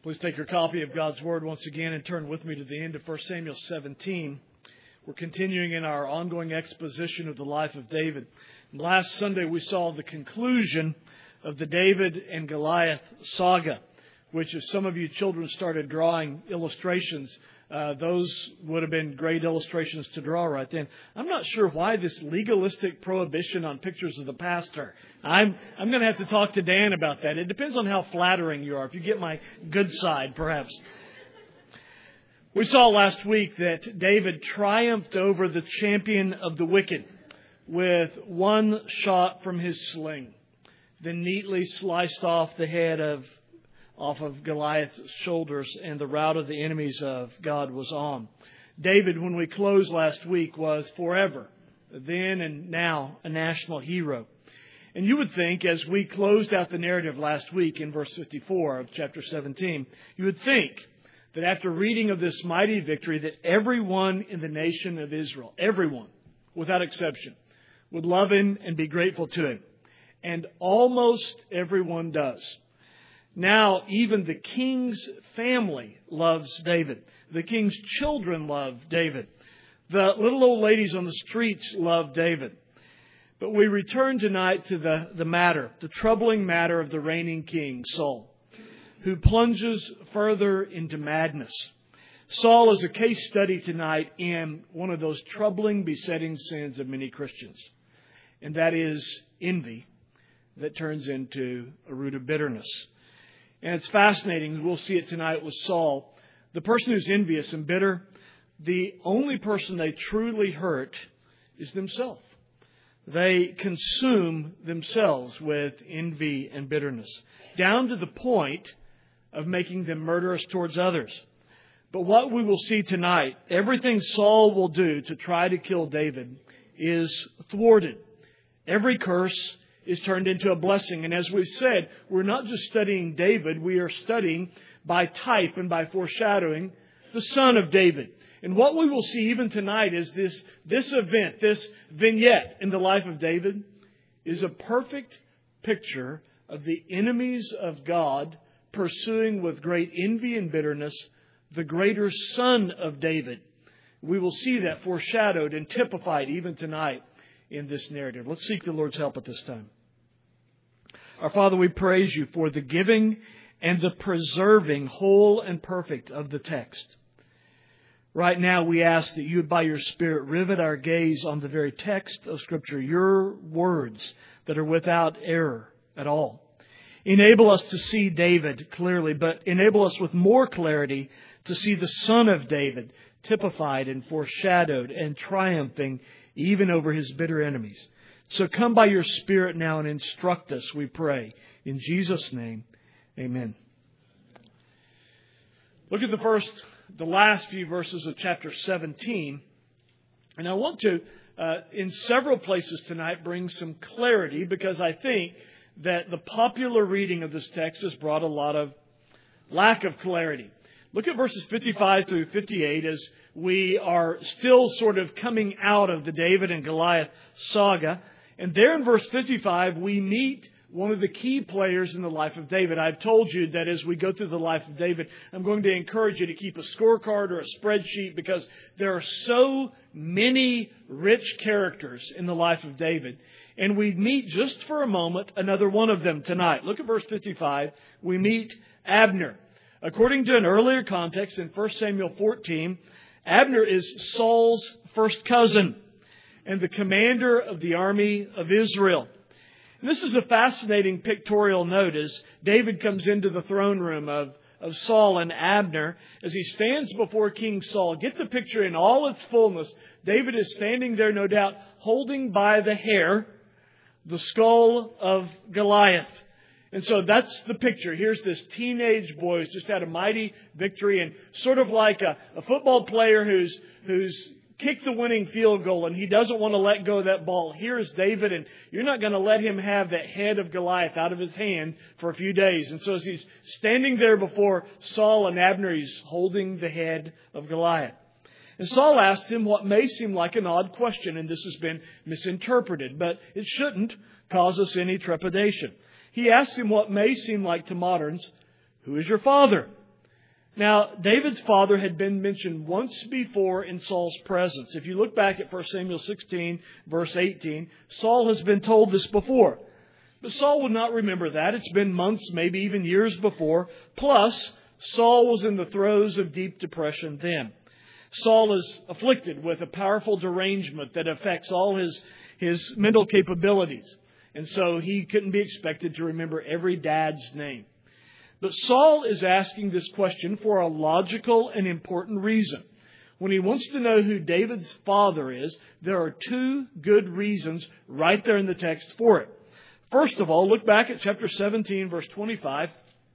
Please take your copy of God's Word once again and turn with me to the end of 1 Samuel 17. We're continuing in our ongoing exposition of the life of David. Last Sunday we saw the conclusion of the David and Goliath saga, which if some of you children started drawing illustrations, those would have been great illustrations to draw right then. I'm not sure why this legalistic prohibition on pictures of the pastor. I'm going to have to talk to Dan about that. It depends on how flattering you are. If you get my good side, perhaps. We saw last week that David triumphed over the champion of the wicked with one shot from his sling, then neatly sliced off the head off of Goliath's shoulders, and the rout of the enemies of God was on. David, when we closed last week, was forever, then and now, a national hero. And you would think, as we closed out the narrative last week in verse 54 of chapter 17, you would think that after reading of this mighty victory, that everyone in the nation of Israel, everyone, without exception, would love him and be grateful to him. And almost everyone does. Now, even the king's family loves David. The king's children love David. The little old ladies on the streets love David. But we return tonight to the troubling matter of the reigning king, Saul, who plunges further into madness. Saul is a case study tonight in one of those troubling, besetting sins of many Christians. And that is envy that turns into a root of bitterness. And it's fascinating. We'll see it tonight with Saul. The person who's envious and bitter, the only person they truly hurt is themselves. They consume themselves with envy and bitterness, down to the point of making them murderous towards others. But what we will see tonight, everything Saul will do to try to kill David is thwarted. Every curse is turned into a blessing. And as we've said, we're not just studying David, we are studying by type and by foreshadowing the son of David. And what we will see even tonight is this event, this vignette in the life of David is a perfect picture of the enemies of God pursuing with great envy and bitterness the greater son of David. We will see that foreshadowed and typified even tonight in this narrative. Let's seek the Lord's help at this time. Our Father, we praise you for the giving and the preserving whole and perfect of the text. Right now we ask that you would by your Spirit rivet our gaze on the very text of Scripture, your words that are without error at all. Enable us to see David clearly, but enable us with more clarity to see the Son of David typified and foreshadowed and triumphing even over his bitter enemies. So come by your Spirit now and instruct us, we pray. In Jesus' name, amen. Look at the last few verses of chapter 17. And I want to, in several places tonight, bring some clarity because I think that the popular reading of this text has brought a lot of lack of clarity. Look at verses 55 through 58 as we are still sort of coming out of the David and Goliath saga. And there in verse 55, we meet one of the key players in the life of David. I've told you that as we go through the life of David, I'm going to encourage you to keep a scorecard or a spreadsheet because there are so many rich characters in the life of David. And we meet just for a moment another one of them tonight. Look at verse 55. We meet Abner. According to an earlier context in 1 Samuel 14, Abner is Saul's first cousin and the commander of the army of Israel. And this is a fascinating pictorial note as David comes into the throne room of Saul and Abner as he stands before King Saul. Get the picture in all its fullness. David is standing there, no doubt, holding by the hair the skull of Goliath. And so that's the picture. Here's this teenage boy who's just had a mighty victory and sort of like a football player who's kicked the winning field goal and he doesn't want to let go of that ball. Here's David and you're not going to let him have that head of Goliath out of his hand for a few days. And so as he's standing there before Saul and Abner, he's holding the head of Goliath. And Saul asked him what may seem like an odd question, and this has been misinterpreted, but it shouldn't cause us any trepidation. He asked him what may seem like to moderns, "Who is your father?" Now, David's father had been mentioned once before in Saul's presence. If you look back at 1 Samuel 16, verse 18, Saul has been told this before. But Saul would not remember that. It's been months, maybe even years before. Plus, Saul was in the throes of deep depression then. Saul is afflicted with a powerful derangement that affects all his mental capabilities. And so he couldn't be expected to remember every dad's name. But Saul is asking this question for a logical and important reason. When he wants to know who David's father is, there are two good reasons right there in the text for it. First of all, look back at chapter 17, verse 25,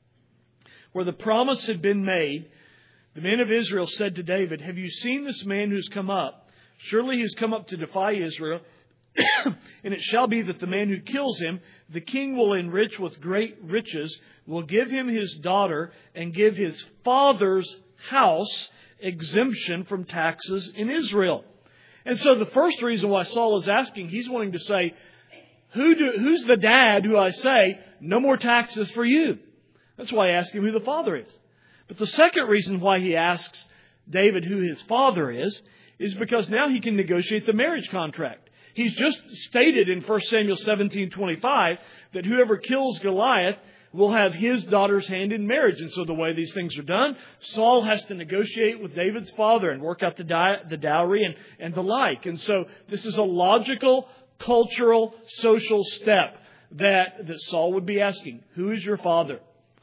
where the promise had been made. The men of Israel said to David, "Have you seen this man who's come up? Surely he's come up to defy Israel. And it shall be that the man who kills him, the king will enrich with great riches, will give him his daughter, and give his father's house exemption from taxes in Israel." And so the first reason why Saul is asking, he's wanting to say, who's the dad who I say, no more taxes for you? That's why I ask him who the father is. But the second reason why he asks David who his father is because now he can negotiate the marriage contract. He's just stated in 1 Samuel 17:25 that whoever kills Goliath will have his daughter's hand in marriage. And so the way these things are done, Saul has to negotiate with David's father and work out the dowry and the like. And so this is a logical, cultural, social step that Saul would be asking. Who is your father?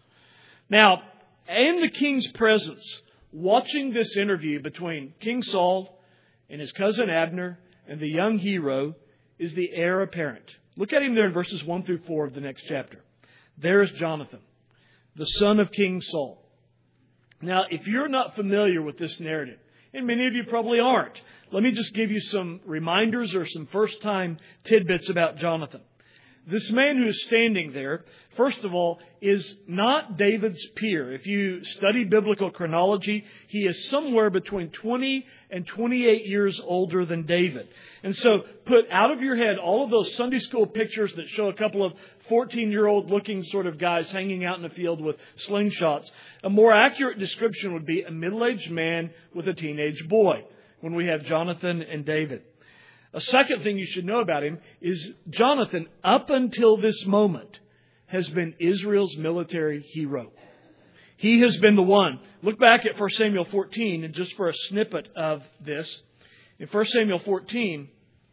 Now, in the king's presence, watching this interview between King Saul and his cousin Abner and the young hero is the heir apparent. Look at him there in verses 1 through 4 of the next chapter. There is Jonathan, the son of King Saul. Now, if you're not familiar with this narrative, and many of you probably aren't, let me just give you some reminders or some first-time tidbits about Jonathan. This man who is standing there, first of all, is not David's peer. If you study biblical chronology, he is somewhere between 20 and 28 years older than David. And so put out of your head all of those Sunday school pictures that show a couple of 14-year-old looking sort of guys hanging out in the field with slingshots. A more accurate description would be a middle-aged man with a teenage boy when we have Jonathan and David. A second thing you should know about him is Jonathan, up until this moment, has been Israel's military hero. He has been the one. Look back at 1 Samuel 14, and just for a snippet of this. In 1 Samuel 14,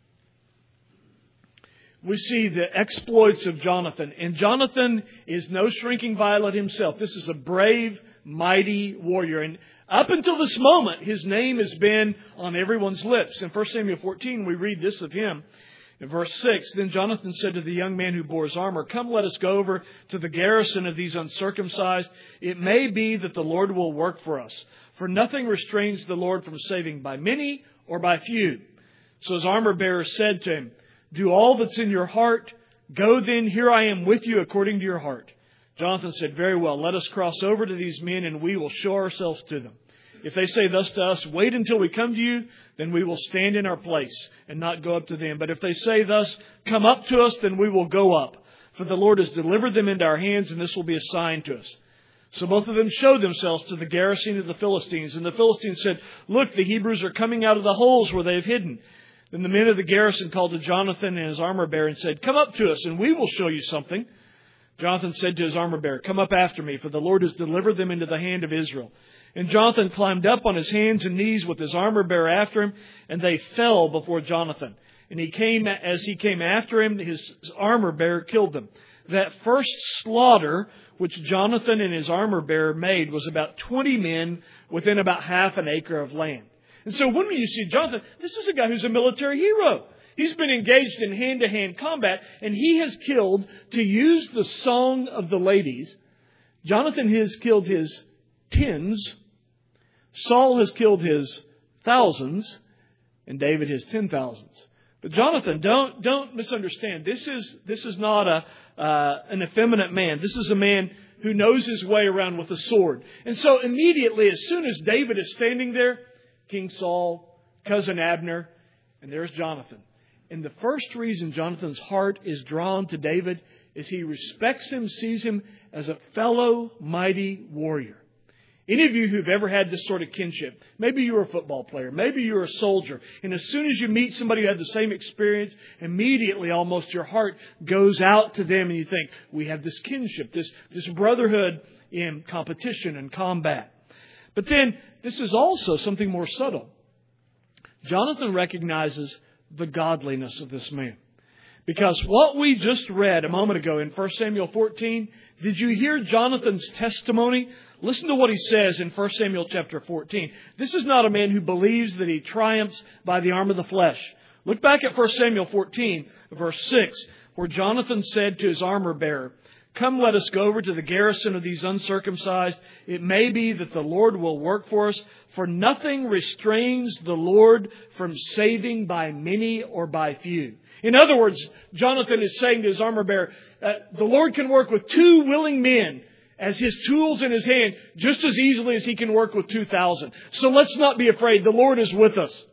we see the exploits of Jonathan. And Jonathan is no shrinking violet himself. This is a brave, mighty warrior. And up until this moment, his name has been on everyone's lips. In 1 Samuel 14, we read this of him. In verse 6, "Then Jonathan said to the young man who bore his armor, 'Come, let us go over to the garrison of these uncircumcised. It may be that the Lord will work for us. For nothing restrains the Lord from saving by many or by few.' So his armor bearer said to him, 'Do all that's in your heart. Go then, here I am with you according to your heart.' Jonathan said, 'Very well, let us cross over to these men and we will show ourselves to them. If they say thus to us, wait until we come to you, then we will stand in our place and not go up to them. But if they say thus, come up to us, then we will go up. For the Lord has delivered them into our hands, and this will be a sign to us.' So both of them showed themselves to the garrison of the Philistines. And the Philistines said, 'Look, the Hebrews are coming out of the holes where they have hidden.' Then the men of the garrison called to Jonathan and his armor bearer and said, 'Come up to us, and we will show you something.' Jonathan said to his armor bearer, 'Come up after me, for the Lord has delivered them into the hand of Israel.' And Jonathan climbed up on his hands and knees with his armor bearer after him, and they fell before Jonathan. And as he came after him, his armor bearer killed them. That first slaughter which Jonathan and his armor bearer made was about 20 men within about half an acre of land." And so when you see Jonathan, this is a guy who's a military hero. He's been engaged in hand-to-hand combat, and he has killed, to use the song of the ladies, Jonathan has killed his tens, Saul has killed his thousands, and David his 10,000s. But Jonathan, don't misunderstand. This is not an effeminate man. This is a man who knows his way around with a sword. And so immediately, as soon as David is standing there, King Saul, cousin Abner, and there's Jonathan. And the first reason Jonathan's heart is drawn to David is he respects him, sees him as a fellow mighty warrior. Any of you who've ever had this sort of kinship, maybe you're a football player, maybe you're a soldier, and as soon as you meet somebody who had the same experience, immediately almost your heart goes out to them and you think, we have this kinship, this brotherhood in competition and combat. But then this is also something more subtle. Jonathan recognizes the godliness of this man. Because what we just read a moment ago in 1 Samuel 14, did you hear Jonathan's testimony? Listen to what he says in 1 Samuel chapter 14. This is not a man who believes that he triumphs by the arm of the flesh. Look back at 1 Samuel 14, verse 6, where Jonathan said to his armor bearer, "Come, let us go over to the garrison of these uncircumcised. It may be that the Lord will work for us, for nothing restrains the Lord from saving by many or by few." In other words, Jonathan is saying to his armor bearer, the Lord can work with 2 willing men as His tools in His hand just as easily as He can work with 2,000. So let's not be afraid. The Lord is with us.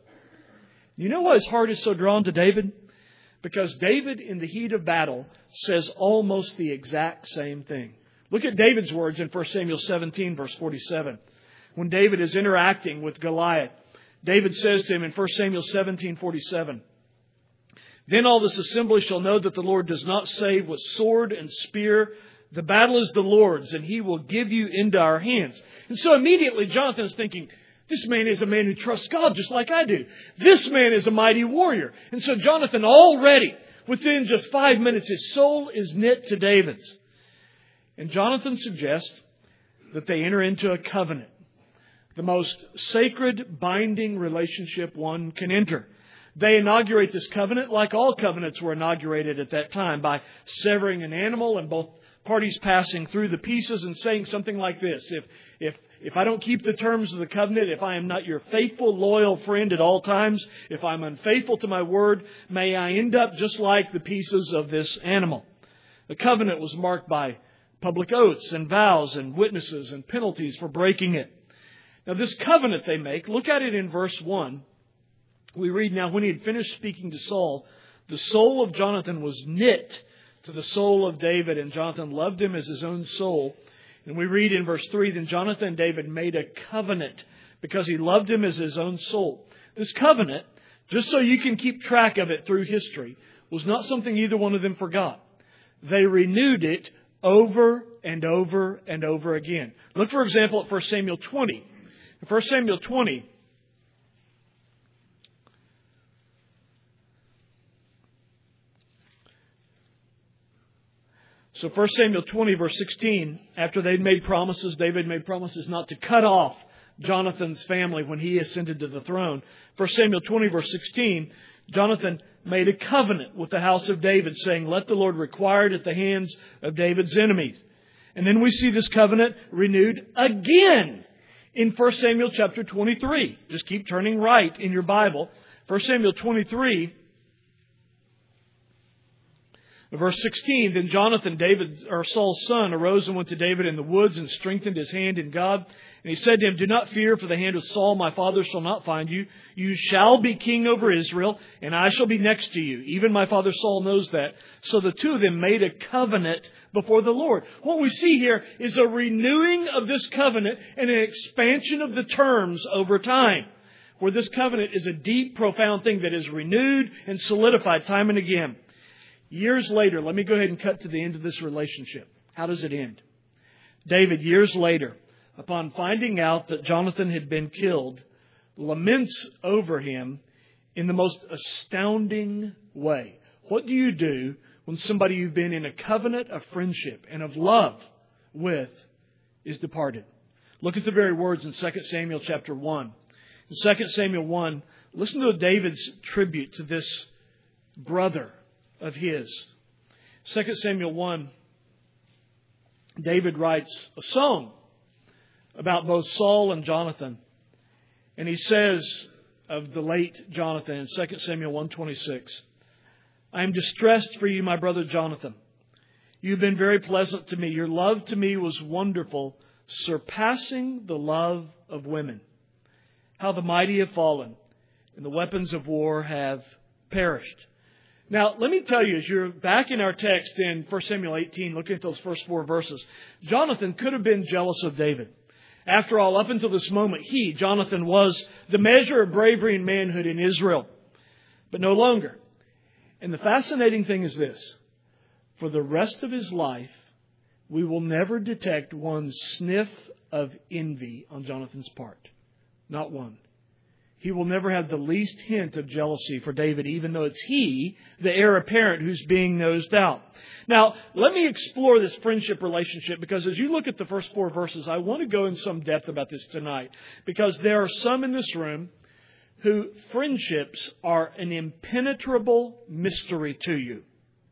You know why his heart is so drawn to David? Because David, in the heat of battle, says almost the exact same thing. Look at David's words in 1 Samuel 17, verse 47. When David is interacting with Goliath, David says to him in 1 Samuel 17, 47, "Then all this assembly shall know that the Lord does not save with sword and spear. The battle is the Lord's, and He will give you into our hands." And so immediately Jonathan is thinking, this man is a man who trusts God just like I do. This man is a mighty warrior. And so Jonathan already, within just 5 minutes, his soul is knit to David's. And Jonathan suggests that they enter into a covenant, the most sacred, binding relationship one can enter. They inaugurate this covenant like all covenants were inaugurated at that time, by severing an animal and both parties passing through the pieces and saying something like this: If I don't keep the terms of the covenant, if I am not your faithful, loyal friend at all times, if I'm unfaithful to my word, may I end up just like the pieces of this animal. The covenant was marked by public oaths and vows and witnesses and penalties for breaking it. Now this covenant they make, look at it in verse 1. We read, "Now when he had finished speaking to Saul, the soul of Jonathan was knit to the soul of David, and Jonathan loved him as his own soul." And we read in verse 3, "Then Jonathan and David made a covenant because he loved him as his own soul." This covenant, just so you can keep track of it through history, was not something either one of them forgot. They renewed it over and over and over again. Look, for example, at 1 Samuel 20. In 1 Samuel 20, so 1 Samuel 20, verse 16, after they'd made promises, David made promises not to cut off Jonathan's family when he ascended to the throne. 1 Samuel 20, verse 16, Jonathan made a covenant with the house of David, saying, "Let the Lord require it at the hands of David's enemies." And then we see this covenant renewed again in 1 Samuel chapter 23. Just keep turning right in your Bible. 1 Samuel 23, verse 16, "Then Jonathan, Saul's son, arose and went to David in the woods and strengthened his hand in God. And he said to him, 'Do not fear, for the hand of Saul my father shall not find you. You shall be king over Israel, and I shall be next to you. Even my father Saul knows that.' So the two of them made a covenant before the Lord." What we see here is a renewing of this covenant and an expansion of the terms over time, where this covenant is a deep, profound thing that is renewed and solidified time and again. Years later, let me go ahead and cut to the end of this relationship. How does it end? David, years later, upon finding out that Jonathan had been killed, laments over him in the most astounding way. What do you do when somebody you've been in a covenant of friendship and of love with is departed? Look at the very words in 2 Samuel chapter 1. In 2 Samuel 1, listen to David's tribute to this brother of his. 2 Samuel 1, David writes a song about both Saul and Jonathan. And he says of the late Jonathan in 2 Samuel 1:26, "I am distressed for you, my brother Jonathan. You have been very pleasant to me. Your love to me was wonderful, surpassing the love of women. How the mighty have fallen, and the weapons of war have perished." Now, let me tell you, as you're back in our text in 1 Samuel 18, looking at those first 4 verses, Jonathan could have been jealous of David. After all, up until this moment, Jonathan, was the measure of bravery and manhood in Israel. But no longer. And the fascinating thing is this. For the rest of his life, we will never detect one sniff of envy on Jonathan's part. Not one. He will never have the least hint of jealousy for David, even though it's he, the heir apparent, who's being nosed out. Now, let me explore this friendship relationship, because as you look at the first 4 verses, I want to go in some depth about this tonight, because there are some in this room who friendships are an impenetrable mystery to you.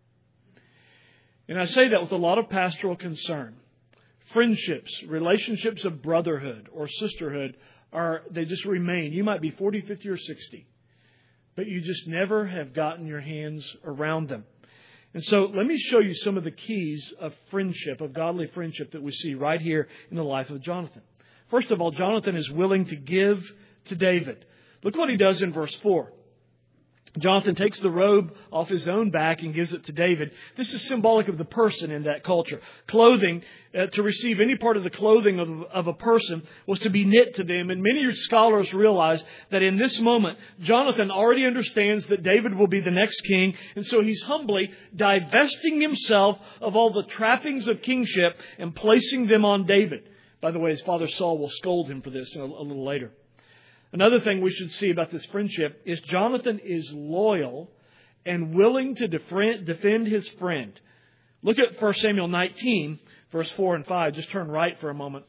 And I say that with a lot of pastoral concern. Friendships, relationships of brotherhood or sisterhood, they just remain. You might be 40, 50, or 60, but you just never have gotten your hands around them. And so let me show you some of the keys of friendship, of godly friendship, that we see right here in the life of Jonathan. First of all, Jonathan is willing to give to David. Look what he does in verse 4. Jonathan takes the robe off his own back and gives it to David. This is symbolic of the person in that culture. Clothing, to receive any part of the clothing of a person was to be knit to them. And many scholars realize that in this moment, Jonathan already understands that David will be the next king. And so he's humbly divesting himself of all the trappings of kingship and placing them on David. By the way, his father Saul will scold him for this a little later. Another thing we should see about this friendship is Jonathan is loyal and willing to defend his friend. Look at 1 Samuel 19, verse 4 and 5. Just turn right for a moment.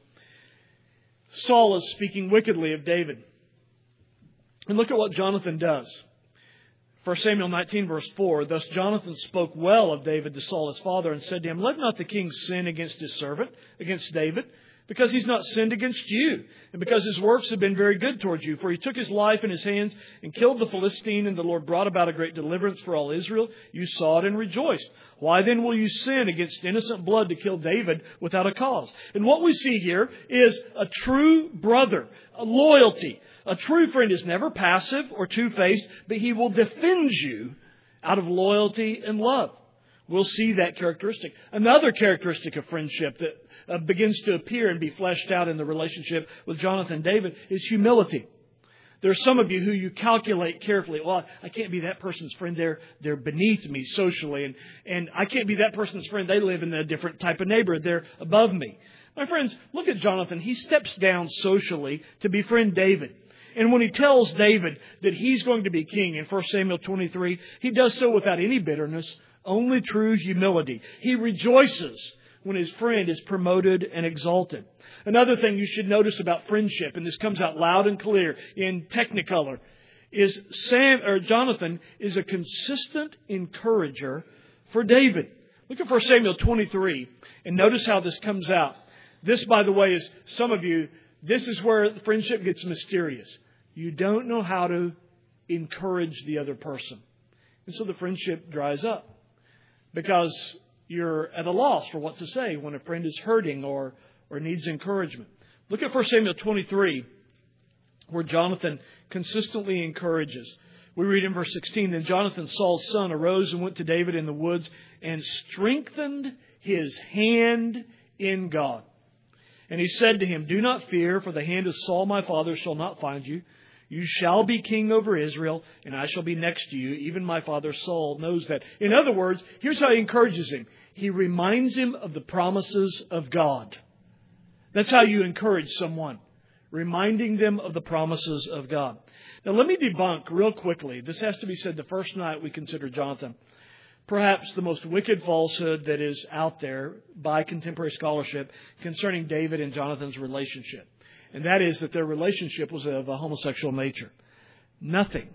Saul is speaking wickedly of David. And look at what Jonathan does. 1 Samuel 19, verse 4. Thus Jonathan spoke well of David to Saul his father and said to him, Let not the king sin against his servant, against David, because he's not sinned against you, and because his works have been very good towards you. For he took his life in his hands and killed the Philistine, and the Lord brought about a great deliverance for all Israel. You saw it and rejoiced. Why then will you sin against innocent blood to kill David without a cause? And what we see here is a true brother, a loyalty. A true friend is never passive or two-faced, but he will defend you out of loyalty and love. We'll see that characteristic. Another characteristic of friendship that begins to appear and be fleshed out in the relationship with Jonathan and David is humility. There are some of you who you calculate carefully. Well, I can't be that person's friend. They're beneath me socially. And I can't be that person's friend. They live in a different type of neighborhood. They're above me. My friends, look at Jonathan. He steps down socially to befriend David. And when he tells David that he's going to be king in 1 Samuel 23, he does so without any bitterness, only true humility. He rejoices when his friend is promoted and exalted. Another thing you should notice about friendship, and this comes out loud and clear in Technicolor, is Jonathan is a consistent encourager for David. Look at 1 Samuel 23 and notice how this comes out. This, by the way, is some of you, this is where the friendship gets mysterious. You don't know how to encourage the other person. And so the friendship dries up because you're at a loss for what to say when a friend is hurting or needs encouragement. Look at 1 Samuel 23, where Jonathan consistently encourages. We read in verse 16, Then Jonathan, Saul's son, arose and went to David in the woods and strengthened his hand in God. And he said to him, Do not fear, for the hand of Saul my father shall not find you. You shall be king over Israel, and I shall be next to you. Even my father Saul knows that. In other words, here's how he encourages him. He reminds him of the promises of God. That's how you encourage someone, reminding them of the promises of God. Now, let me debunk real quickly. This has to be said the first night we consider Jonathan. Perhaps the most wicked falsehood that is out there by contemporary scholarship concerning David and Jonathan's relationship. And that is that their relationship was of a homosexual nature. Nothing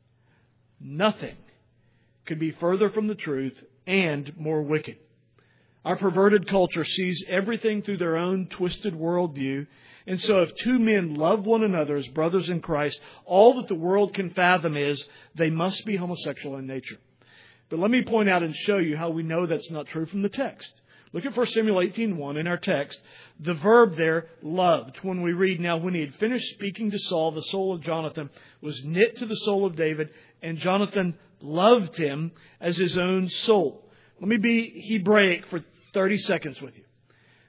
could be further from the truth and more wicked. Our perverted culture sees everything through their own twisted worldview. And so if two men love one another as brothers in Christ, all that the world can fathom is they must be homosexual in nature. But let me point out and show you how we know that's not true from the text. Look at 1 Samuel 18:1 in our text. The verb there, loved. When we read, Now when he had finished speaking to Saul, the soul of Jonathan was knit to the soul of David, and Jonathan loved him as his own soul. Let me be Hebraic for 30 seconds with you.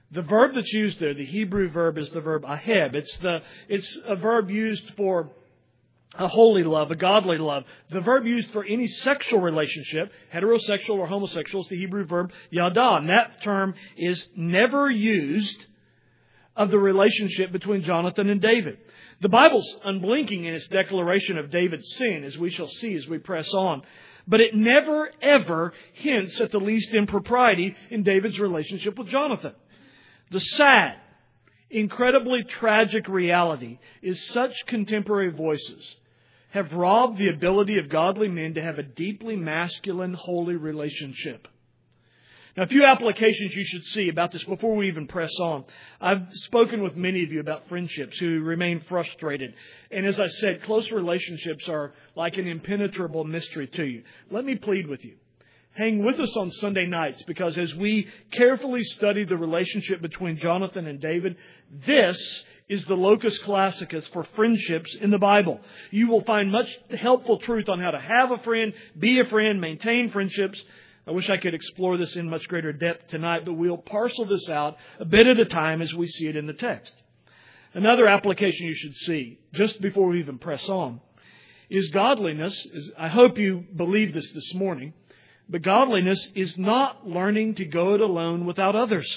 The verb that's used there, the Hebrew verb, is the verb aheb. It's a verb used for a holy love, a godly love. The verb used for any sexual relationship, heterosexual or homosexual, is the Hebrew verb yada. And that term is never used of the relationship between Jonathan and David. The Bible's unblinking in its declaration of David's sin, as we shall see as we press on. But it never, ever hints at the least impropriety in David's relationship with Jonathan. The sad, incredibly tragic reality is such contemporary voices have robbed the ability of godly men to have a deeply masculine, holy relationship. Now, a few applications you should see about this before we even press on. I've spoken with many of you about friendships who remain frustrated. And as I said, close relationships are like an impenetrable mystery to you. Let me plead with you. Hang with us on Sunday nights, because as we carefully study the relationship between Jonathan and David, this is the locus classicus for friendships in the Bible. You will find much helpful truth on how to have a friend, be a friend, maintain friendships. I wish I could explore this in much greater depth tonight, but we'll parcel this out a bit at a time as we see it in the text. Another application you should see, just before we even press on, is godliness. I hope you believe this morning. But godliness is not learning to go it alone without others.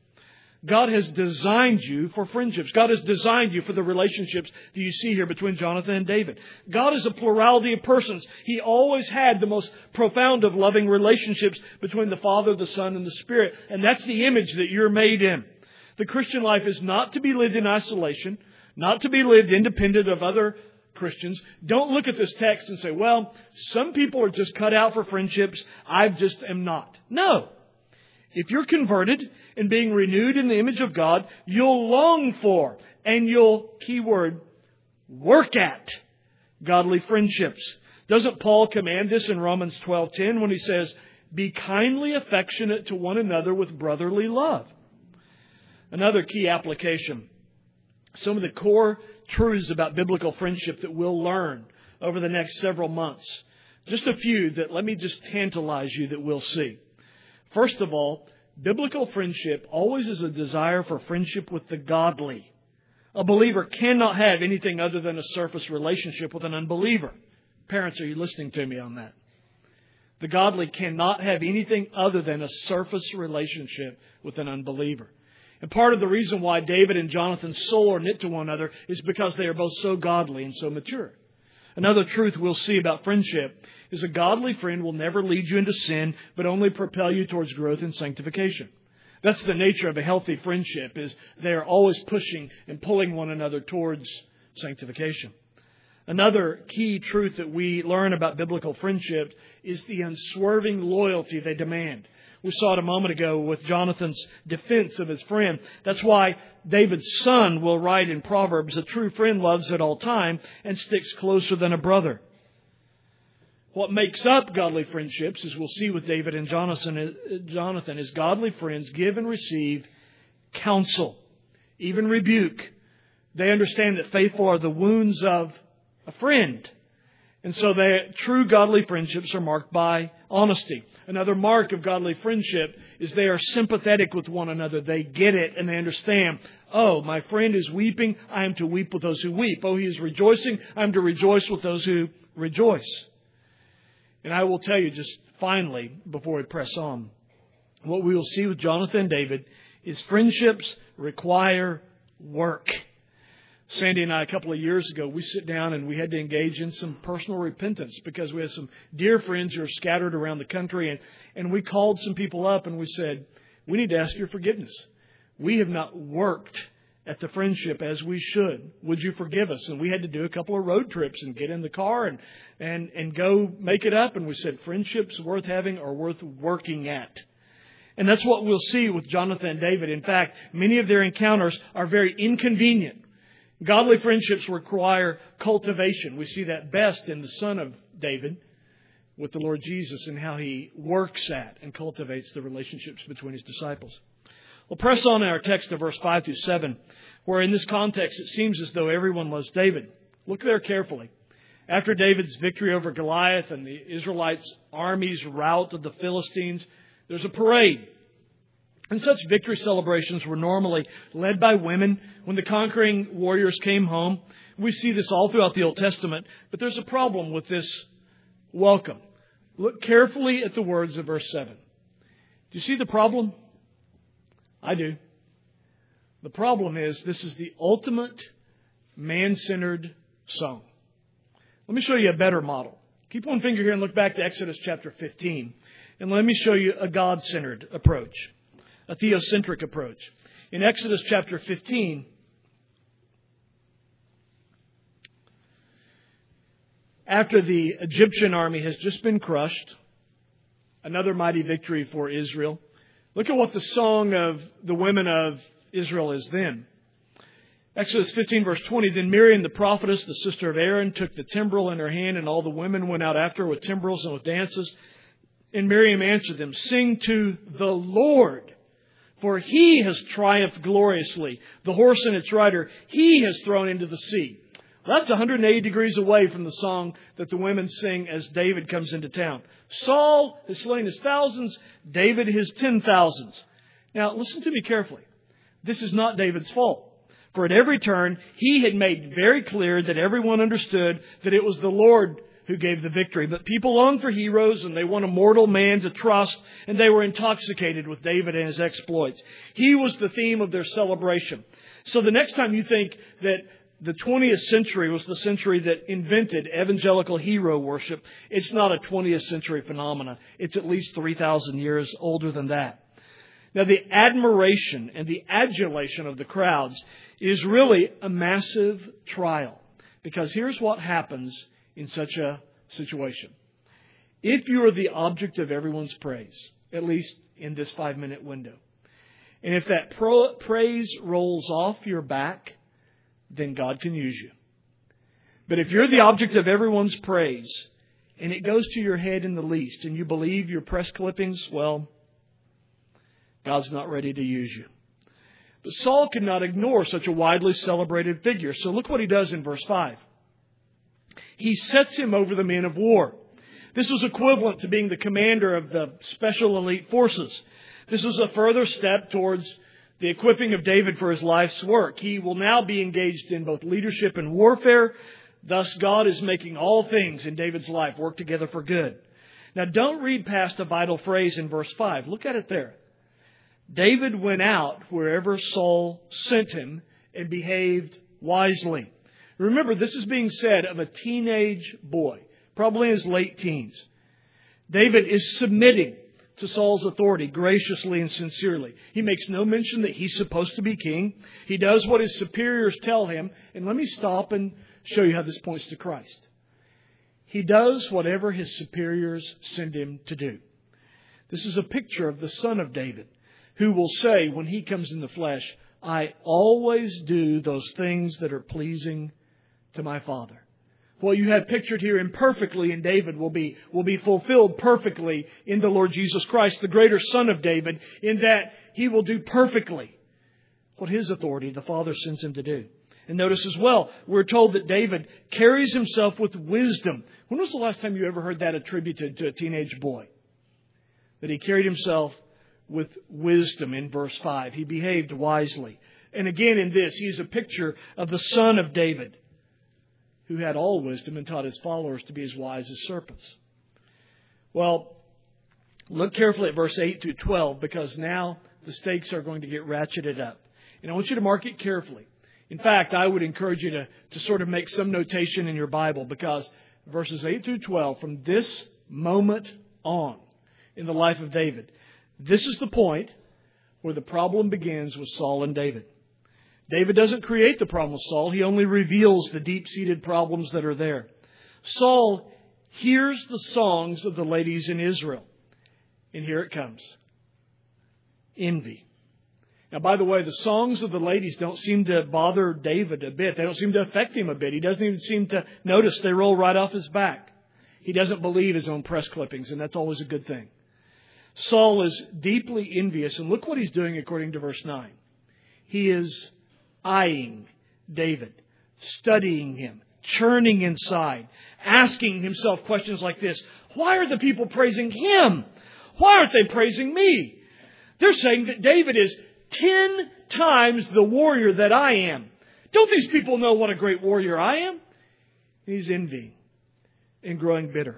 God has designed you for friendships. God has designed you for the relationships that you see here between Jonathan and David. God is a plurality of persons. He always had the most profound of loving relationships between the Father, the Son, and the Spirit. And that's the image that you're made in. The Christian life is not to be lived in isolation, not to be lived independent of other Christians. Don't look at this text and say, well, some people are just cut out for friendships. I just am not. No. If you're converted and being renewed in the image of God, you'll long for and you'll, keyword, work at godly friendships. Doesn't Paul command this in Romans 12:10 when he says, be kindly affectionate to one another with brotherly love? Another key application. Some of the core truths about biblical friendship that we'll learn over the next several months. Just a few that let me just tantalize you that we'll see. First of all, biblical friendship always is a desire for friendship with the godly. A believer cannot have anything other than a surface relationship with an unbeliever. Parents, are you listening to me on that? The godly cannot have anything other than a surface relationship with an unbeliever. And part of the reason why David and Jonathan's soul are knit to one another is because they are both so godly and so mature. Another truth we'll see about friendship is a godly friend will never lead you into sin, but only propel you towards growth and sanctification. That's the nature of a healthy friendship, is they are always pushing and pulling one another towards sanctification. Another key truth that we learn about biblical friendship is the unswerving loyalty they demand. We saw it a moment ago with Jonathan's defense of his friend. That's why David's son will write in Proverbs, a true friend loves at all time and sticks closer than a brother. What makes up godly friendships, as we'll see with David and Jonathan, is godly friends give and receive counsel, even rebuke. They understand that faithful are the wounds of a friend. And so true godly friendships are marked by honesty. Another mark of godly friendship is they are sympathetic with one another. They get it and they understand, oh, my friend is weeping, I am to weep with those who weep. Oh, he is rejoicing, I am to rejoice with those who rejoice. And I will tell you just finally, before we press on, what we will see with Jonathan and David is friendships require work. Sandy and I, a couple of years ago, we sit down and we had to engage in some personal repentance because we had some dear friends who are scattered around the country. And we called some people up and we said, we need to ask your forgiveness. We have not worked at the friendship as we should. Would you forgive us? And we had to do a couple of road trips and get in the car and go make it up. And we said, friendships worth having are worth working at. And that's what we'll see with Jonathan and David. In fact, many of their encounters are very inconvenient. Godly friendships require cultivation. We see that best in the son of David with the Lord Jesus and how he works at and cultivates the relationships between his disciples. We'll press on in our text to verse 5 through 7, where in this context it seems as though everyone loves David. Look there carefully. After David's victory over Goliath and the Israelites' army's rout of the Philistines, there's a parade. And such victory celebrations were normally led by women when the conquering warriors came home. We see this all throughout the Old Testament, but there's a problem with this welcome. Look carefully at the words of verse 7. Do you see the problem? I do. The problem is this is the ultimate man-centered song. Let me show you a better model. Keep one finger here and look back to Exodus chapter 15. And let me show you a God-centered approach, a theocentric approach. In Exodus chapter 15, after the Egyptian army has just been crushed, another mighty victory for Israel. Look at what the song of the women of Israel is then. Exodus 15 verse 20, Then Miriam the prophetess, the sister of Aaron, took the timbrel in her hand, and all the women went out after her with timbrels and with dances. And Miriam answered them, Sing to the Lord, for He has triumphed gloriously. The horse and its rider He has thrown into the sea. That's 180 degrees away from the song that the women sing as David comes into town. Saul has slain his thousands, David his 10,000s. Now, listen to me carefully. This is not David's fault. For at every turn, he had made very clear that everyone understood that it was the Lord who gave the victory. But people long for heroes, and they want a mortal man to trust, and they were intoxicated with David and his exploits. He was the theme of their celebration. So the next time you think that the 20th century was the century that invented evangelical hero worship, it's not a 20th century phenomenon. It's at least 3,000 years older than that. Now, the admiration and the adulation of the crowds is really a massive trial. Because here's what happens in such a situation. If you are the object of everyone's praise, at least in this 5-minute window, and if that praise rolls off your back, then God can use you. But if you're the object of everyone's praise, and it goes to your head in the least, and you believe your press clippings, well, God's not ready to use you. But Saul could not ignore such a widely celebrated figure. So look what he does in verse 5. He sets him over the men of war. This was equivalent to being the commander of the special elite forces. This was a further step towards the equipping of David for his life's work. He will now be engaged in both leadership and warfare. Thus, God is making all things in David's life work together for good. Now, don't read past a vital phrase in verse 5. Look at it there. David went out wherever Saul sent him and behaved wisely. Remember, this is being said of a teenage boy, probably in his late teens. David is submitting to Saul's authority graciously and sincerely. He makes no mention that he's supposed to be king. He does what his superiors tell him. And let me stop and show you how this points to Christ. He does whatever his superiors send him to do. This is a picture of the son of David, who will say when he comes in the flesh, I always do those things that are pleasing to my Father. What you have pictured here imperfectly in David will be fulfilled perfectly in the Lord Jesus Christ, the greater Son of David, in that He will do perfectly what His authority, the Father, sends Him to do. And notice as well, we're told that David carries himself with wisdom. When was the last time you ever heard that attributed to a teenage boy? That he carried himself with wisdom in verse 5. He behaved wisely. And again in this, he is a picture of the Son of David, who had all wisdom and taught his followers to be as wise as serpents. Well, look carefully at verse 8 through 12, because now the stakes are going to get ratcheted up. And I want you to mark it carefully. In fact, I would encourage you to sort of make some notation in your Bible, because verses 8 through 12, from this moment on in the life of David, this is the point where the problem begins with Saul and David. David doesn't create the problem with Saul. He only reveals the deep-seated problems that are there. Saul hears the songs of the ladies in Israel. And here it comes. Envy. Now, by the way, the songs of the ladies don't seem to bother David a bit. They don't seem to affect him a bit. He doesn't even seem to notice. They roll right off his back. He doesn't believe his own press clippings, and that's always a good thing. Saul is deeply envious, and look what he's doing according to verse 9. He is eyeing David, studying him, churning inside, asking himself questions like this. Why are the people praising him? Why aren't they praising me? They're saying that David is 10 times the warrior that I am. Don't these people know what a great warrior I am? He's envying and growing bitter.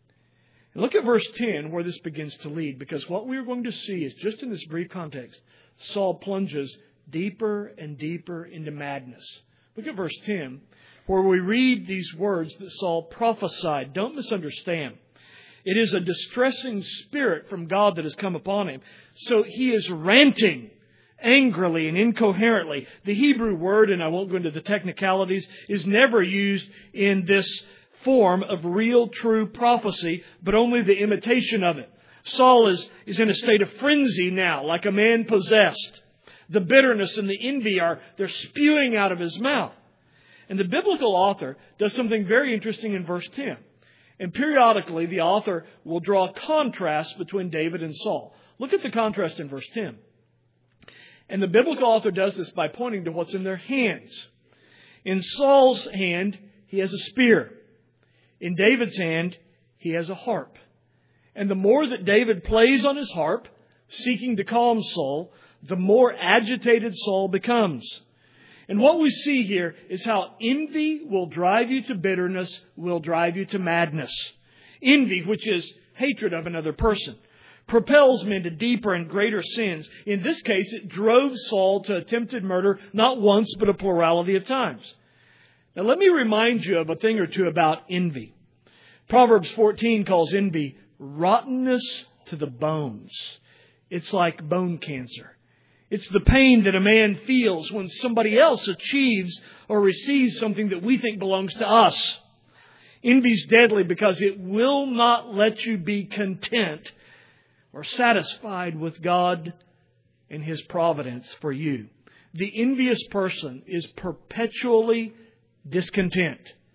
And look at verse 10 where this begins to lead, because what we're going to see is just in this brief context, Saul plunges deeper and deeper into madness. Look at verse 10 where we read these words that Saul prophesied. Don't misunderstand. It is a distressing spirit from God that has come upon him. So he is ranting angrily and incoherently. The Hebrew word, and I won't go into the technicalities, is never used in this form of real, true prophecy, but only the imitation of it. Saul is in a state of frenzy now, like a man possessed. The bitterness and the envy they're spewing out of his mouth. And the biblical author does something very interesting in verse 10. And periodically, the author will draw a contrast between David and Saul. Look at the contrast in verse 10. And the biblical author does this by pointing to what's in their hands. In Saul's hand, he has a spear. In David's hand, he has a harp. And the more that David plays on his harp, seeking to calm Saul, the more agitated Saul becomes. And what we see here is how envy will drive you to bitterness, will drive you to madness. Envy, which is hatred of another person, propels men to deeper and greater sins. In this case, it drove Saul to attempted murder not once, but a plurality of times. Now, let me remind you of a thing or two about envy. Proverbs 14 calls envy rottenness to the bones. It's like bone cancer. It's the pain that a man feels when somebody else achieves or receives something that we think belongs to us. Envy's deadly because it will not let you be content or satisfied with God and His providence for you. The envious person is perpetually discontent.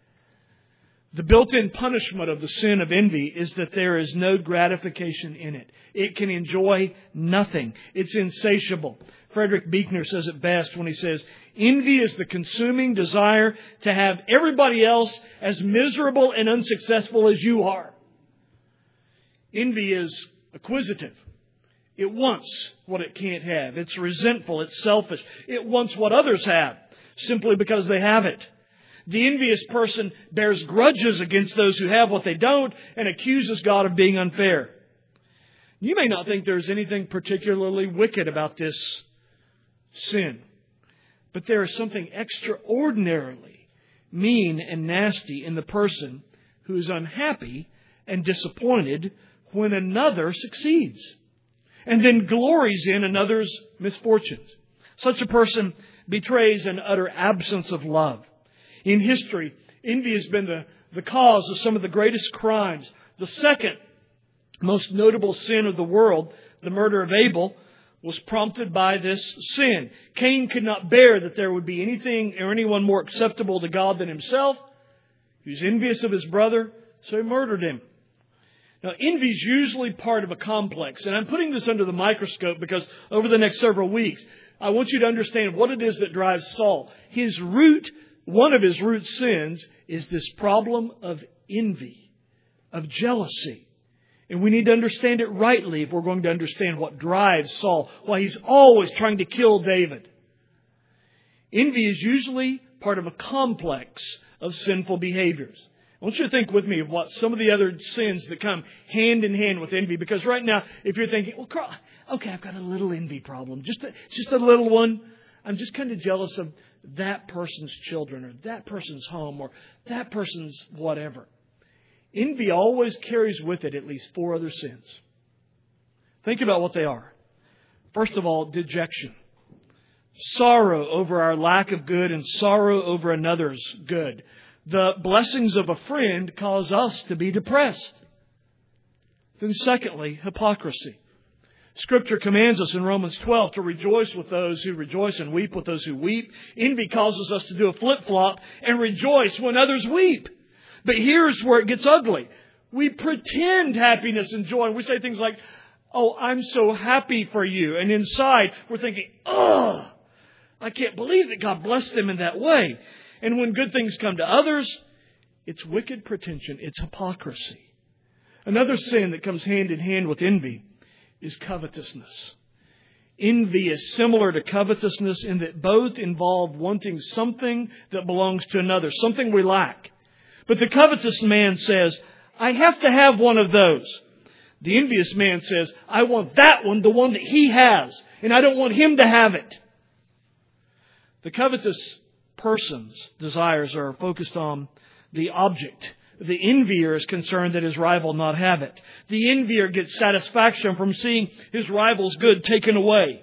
The built-in punishment of the sin of envy is that there is no gratification in it. It can enjoy nothing. It's insatiable. Frederick Buechner says it best when he says, envy is the consuming desire to have everybody else as miserable and unsuccessful as you are. Envy is acquisitive. It wants what it can't have. It's resentful. It's selfish. It wants what others have simply because they have it. The envious person bears grudges against those who have what they don't and accuses God of being unfair. You may not think there's anything particularly wicked about this sin, but there is something extraordinarily mean and nasty in the person who is unhappy and disappointed when another succeeds and then glories in another's misfortunes. Such a person betrays an utter absence of love. In history, envy has been the cause of some of the greatest crimes. The second most notable sin of the world, the murder of Abel, was prompted by this sin. Cain could not bear that there would be anything or anyone more acceptable to God than himself. He was envious of his brother, so he murdered him. Now, envy is usually part of a complex, and I'm putting this under the microscope because over the next several weeks, I want you to understand what it is that drives Saul. One of his root sins is this problem of envy, of jealousy. And we need to understand it rightly if we're going to understand what drives Saul, why he's always trying to kill David. Envy is usually part of a complex of sinful behaviors. I want you to think with me of what some of the other sins that come hand in hand with envy. Because right now, if you're thinking, well, Carl, okay, I've got a little envy problem, just a little one. I'm just kind of jealous of that person's children or that person's home or that person's whatever. Envy always carries with it at least 4 other sins. Think about what they are. First of all, dejection. Sorrow over our lack of good and sorrow over another's good. The blessings of a friend cause us to be depressed. Then secondly, hypocrisy. Scripture commands us in Romans 12 to rejoice with those who rejoice and weep with those who weep. Envy causes us to do a flip-flop and rejoice when others weep. But here's where it gets ugly. We pretend happiness and joy. We say things like, oh, I'm so happy for you. And inside we're thinking, oh, I can't believe that God blessed them in that way. And when good things come to others, it's wicked pretension. It's hypocrisy. Another sin that comes hand in hand with envy is covetousness. Envy is similar to covetousness in that both involve wanting something that belongs to another, something we lack. But the covetous man says, I have to have one of those. The envious man says, I want that one, the one that he has, and I don't want him to have it. The covetous person's desires are focused on the object. The envier is concerned that his rival not have it. The envier gets satisfaction from seeing his rival's good taken away.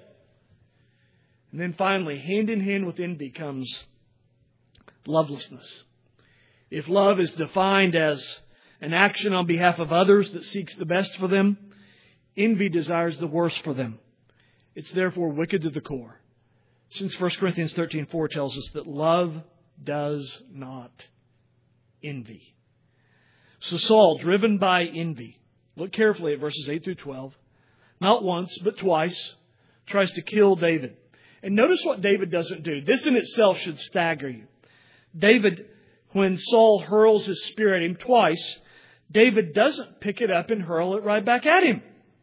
And then finally, hand in hand with envy comes lovelessness. If love is defined as an action on behalf of others that seeks the best for them, envy desires the worst for them. It's therefore wicked to the core. Since 1 Corinthians 13:4 tells us that love does not envy. So Saul, driven by envy, look carefully at verses 8 through 12, not once but twice, tries to kill David. And notice what David doesn't do. This in itself should stagger you. David, when Saul hurls his spear at him twice, David doesn't pick it up and hurl it right back at him.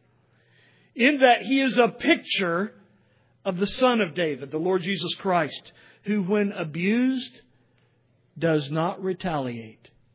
In that he is a picture of the Son of David, the Lord Jesus Christ, who when abused does not retaliate.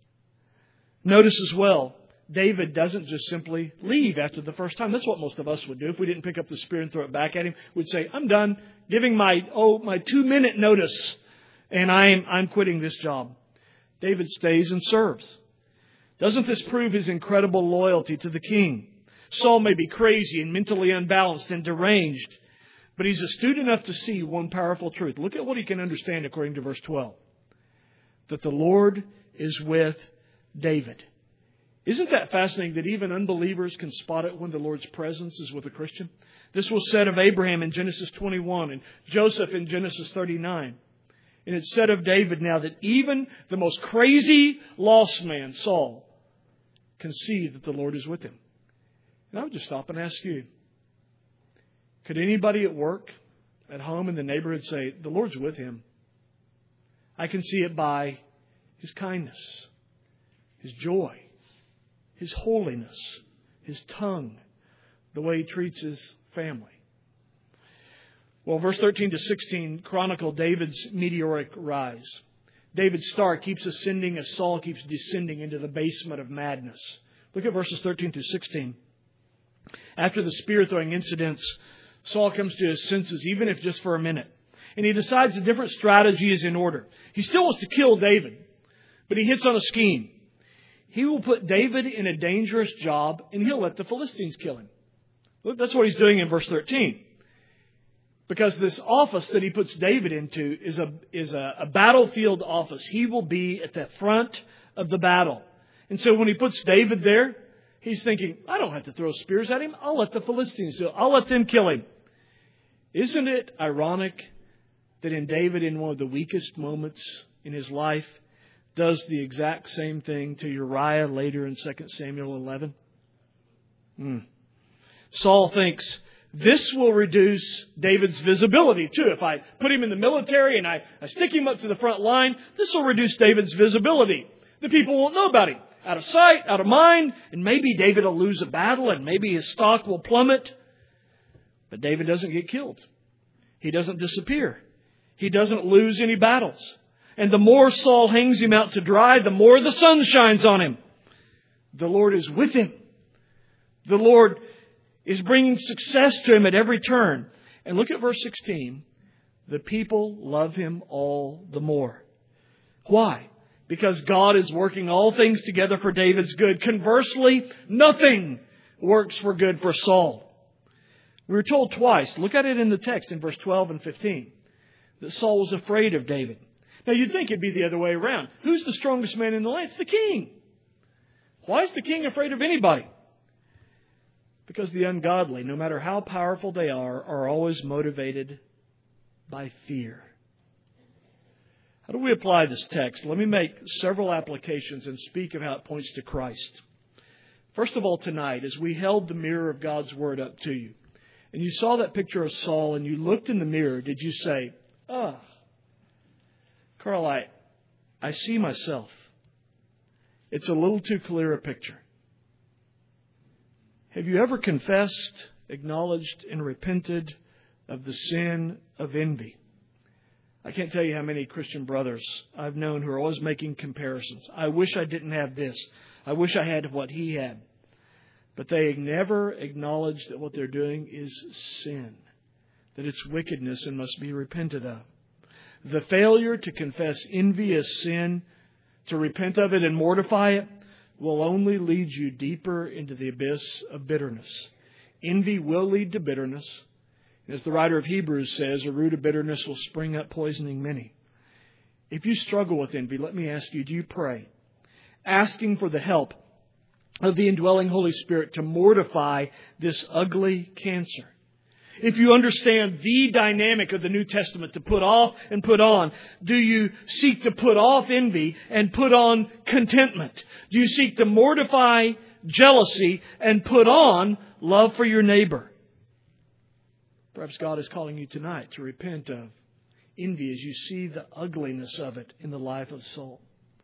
Notice as well, David doesn't just simply leave after the first time. That's what most of us would do. If we didn't pick up the spear and throw it back at him, we'd say, I'm done giving my 2-minute notice and I'm quitting this job. David stays and serves. Doesn't this prove his incredible loyalty to the king? Saul may be crazy and mentally unbalanced and deranged, but he's astute enough to see one powerful truth. Look at what he can understand according to verse 12. That the Lord is with David. Isn't that fascinating that even unbelievers can spot it when the Lord's presence is with a Christian? This was said of Abraham in Genesis 21 and Joseph in Genesis 39. And it's said of David now that even the most crazy lost man, Saul, can see that the Lord is with him. And I would just stop and ask you, could anybody at work, at home, in the neighborhood say, the Lord's with him? I can see it by His kindness, His joy, His holiness, His tongue, the way He treats His family. Well, verse 13 to 16 chronicle David's meteoric rise. David's star keeps ascending as Saul keeps descending into the basement of madness. Look at verses 13 to 16. After the spear-throwing incidents, Saul comes to his senses, even if just for a minute. And he decides a different strategy is in order. He still wants to kill David, but he hits on a scheme. He will put David in a dangerous job and he'll let the Philistines kill him. Look, that's what he's doing in verse 13. Because this office that he puts David into is a battlefield office. He will be at the front of the battle. And so when he puts David there, he's thinking, I don't have to throw spears at him. I'll let the Philistines do it. I'll let them kill him. Isn't it ironic that in David, in one of the weakest moments in his life, does the exact same thing to Uriah later in 2 Samuel 11? Saul thinks, this will reduce David's visibility too. If I put him in the military and I stick him up to the front line, this will reduce David's visibility. The people won't know about him. Out of sight, out of mind, and maybe David will lose a battle and maybe his stock will plummet. But David doesn't get killed. He doesn't disappear. He doesn't lose any battles. And the more Saul hangs him out to dry, the more the sun shines on him. The Lord is with him. The Lord is bringing success to him at every turn. And look at verse 16. The people love him all the more. Why? Because God is working all things together for David's good. Conversely, nothing works for good for Saul. We were told twice, look at it in the text in verse 12 and 15, that Saul was afraid of David. Now you'd think it'd be the other way around. Who's the strongest man in the land? It's the king. Why is the king afraid of anybody? Because the ungodly, no matter how powerful they are always motivated by fear. How do we apply this text? Let me make several applications and speak of how it points to Christ. First of all, tonight, as we held the mirror of God's Word up to you, and you saw that picture of Saul and you looked in the mirror, did you say, Carl, I see myself. It's a little too clear a picture. Have you ever confessed, acknowledged, and repented of the sin of envy. I can't tell you how many Christian brothers I've known who are always making comparisons. I wish I didn't have this. I wish I had what he had. But they never acknowledge that what they're doing is sin, that it's wickedness and must be repented of. The failure to confess envy as sin, to repent of it and mortify it, will only lead you deeper into the abyss of bitterness. Envy will lead to bitterness. As the writer of Hebrews says, a root of bitterness will spring up, poisoning many. If you struggle with envy, let me ask you, do you pray, asking for the help of the indwelling Holy Spirit to mortify this ugly cancer? If you understand the dynamic of the New Testament to put off and put on, do you seek to put off envy and put on contentment? Do you seek to mortify jealousy and put on love for your neighbor? Perhaps God is calling you tonight to repent of envy as you see the ugliness of it in the life of Saul.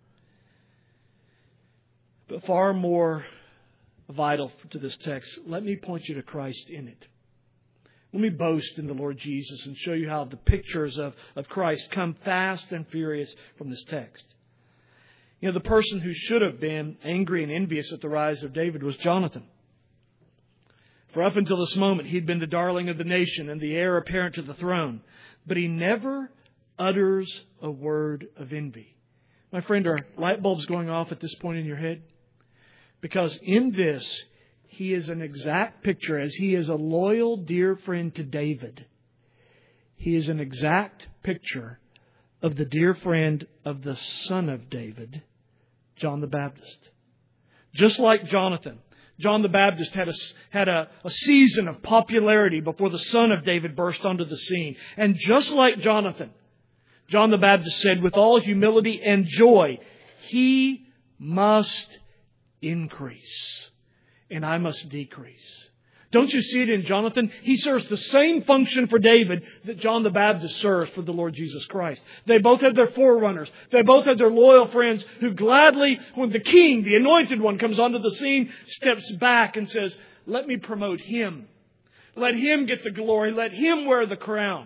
But far more vital to this text, let me point you to Christ in it. Let me boast in the Lord Jesus and show you how the pictures of Christ come fast and furious from this text. You know, the person who should have been angry and envious at the rise of David was Jonathan. For up until this moment, he'd been the darling of the nation and the heir apparent to the throne. But he never utters a word of envy. My friend, are light bulbs going off at this point in your head? Because in this, he is an exact picture, as he is a loyal, dear friend to David. He is an exact picture of the dear friend of the son of David, John the Baptist. Just like Jonathan, John the Baptist had a season of popularity before the son of David burst onto the scene. And just like Jonathan, John the Baptist said with all humility and joy, he must increase and I must decrease. Don't you see it in Jonathan? He serves the same function for David that John the Baptist serves for the Lord Jesus Christ. They both had their forerunners. They both had their loyal friends who gladly, when the king, the anointed one, comes onto the scene, steps back and says, let me promote him. Let him get the glory. Let him wear the crown.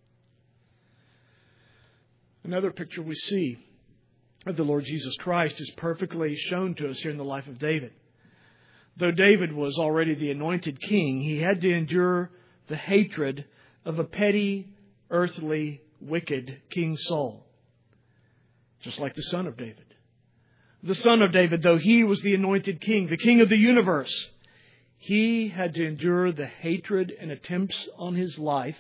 Another picture we see of the Lord Jesus Christ is perfectly shown to us here in the life of David. Though David was already the anointed king, he had to endure the hatred of a petty, earthly, wicked King Saul. Just like the son of David. The son of David, though he was the anointed king, the king of the universe, he had to endure the hatred and attempts on his life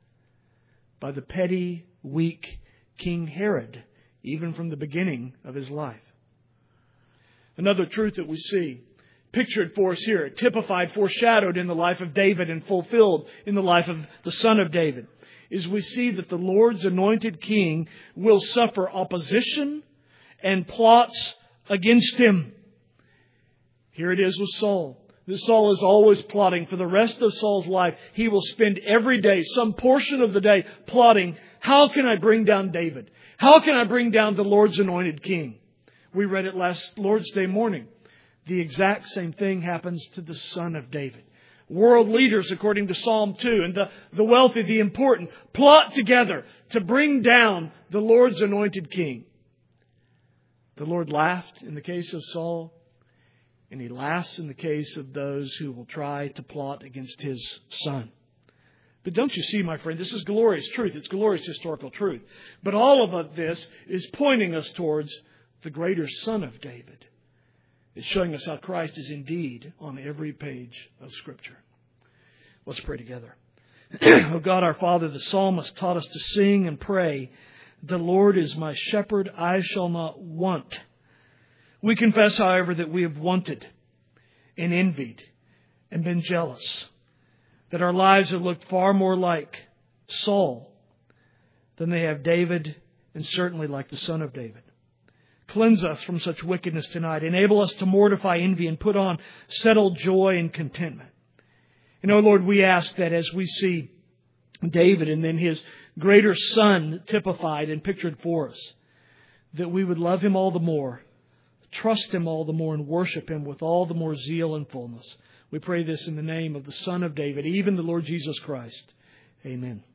by the petty, weak King Herod, even from the beginning of his life. Another truth that we see pictured for us here, typified, foreshadowed in the life of David and fulfilled in the life of the son of David, is we see that the Lord's anointed king will suffer opposition and plots against him. Here it is with Saul. This Saul is always plotting. For the rest of Saul's life, he will spend every day, some portion of the day, plotting, how can I bring down David? How can I bring down the Lord's anointed king? We read it last Lord's Day morning. The exact same thing happens to the son of David. World leaders, according to Psalm 2, and the wealthy, the important, plot together to bring down the Lord's anointed king. The Lord laughed in the case of Saul, and He laughs in the case of those who will try to plot against His son. But don't you see, my friend, this is glorious truth. It's glorious historical truth. But all of this is pointing us towards the greater Son of David. It's showing us how Christ is indeed on every page of Scripture. Let's pray together. Oh God, our Father, the psalmist taught us to sing and pray, the Lord is my shepherd, I shall not want. We confess, however, that we have wanted and envied and been jealous, that our lives have looked far more like Saul than they have David, and certainly like the son of David. Cleanse us from such wickedness tonight. Enable us to mortify envy and put on settled joy and contentment. And, oh Lord, we ask that as we see David and then his greater son typified and pictured for us, that we would love him all the more, trust him all the more, and worship him with all the more zeal and fullness. We pray this in the name of the Son of David, even the Lord Jesus Christ. Amen.